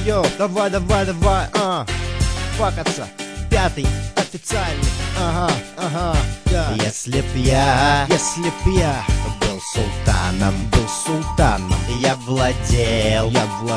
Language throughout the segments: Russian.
йо, давай, давай, давай, факаться. Пятый, официальный, ага, да. Если б я был султаном, я владел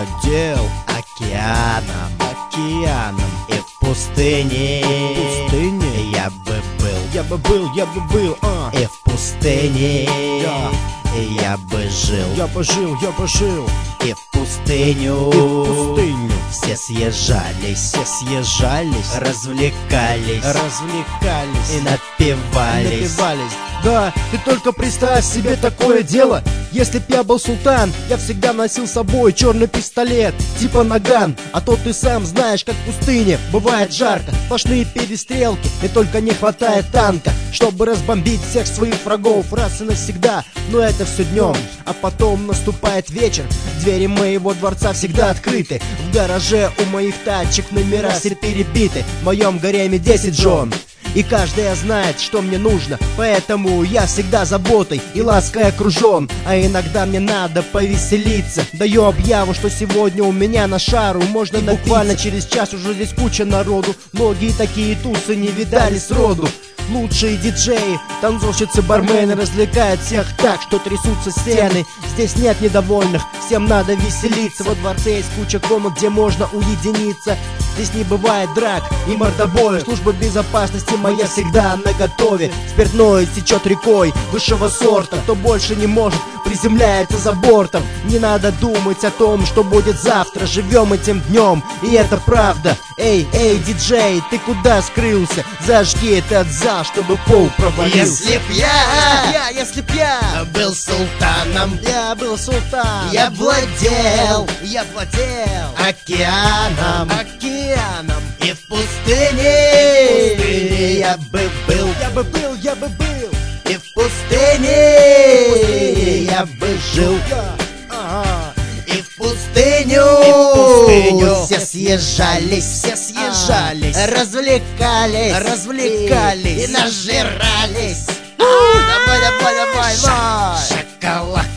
океаном, и в пустыне я бы был, и в пустыне я бы жил, и в пустыню все съезжались, развлекались и напивались. Да, ты только представь себе такое дело. Если б я был султан, я всегда носил с собой черный пистолет, типа наган. А то ты сам знаешь, как в пустыне бывает жарко, сплошные перестрелки, и только не хватает танка, чтобы разбомбить всех своих врагов раз и навсегда. Но это все днем, а потом наступает вечер. Двери моего дворца всегда открыты. В гараже у моих тачек номера все перебиты. В моем гареме 10 жен, и каждая знает, что мне нужно. Поэтому я всегда заботой и лаской окружен. А иногда мне надо повеселиться. Даю объяву, что сегодня у меня на шару можно напиться. Буквально через час уже здесь куча народу. Многие такие тусы не видали сроду. Лучшие диджеи, танцовщицы, бармены развлекают всех так, что трясутся стены. Здесь нет недовольных, всем надо веселиться. Во дворце есть куча комнат, где можно уединиться. Здесь не бывает драк и мордобоя. Служба безопасности моя всегда наготове. Спиртное течет рекой высшего сорта. Кто больше не может, приземляется за бортом. Не надо думать о том, что будет завтра. Живем этим днем, и это правда. Эй, диджей, ты куда скрылся? Зажги этот зал, чтобы пол провалился. Если б я был султаном, я владел океаном, и в пустыне я бы был, и в пустыне я бы жил, и в пустыню все съезжались, развлекались и нажирались. Давай, Шоколад.